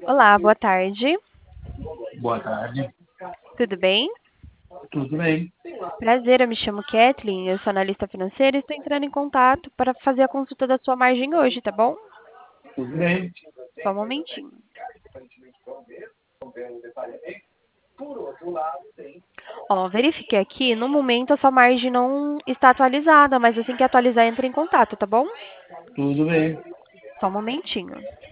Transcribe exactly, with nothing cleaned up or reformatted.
Olá, boa tarde. Boa tarde. Tudo bem? Tudo bem? Prazer, eu me chamo Kathleen, eu sou analista financeira e estou entrando em contato para fazer a consulta da sua margem hoje, tá bom? Tudo bem? Só um momentinho. Ó, verifiquei aqui, no momento a sua margem não está atualizada, mas assim que atualizar, entre em contato, tá bom? Tudo bem? Só um momentinho.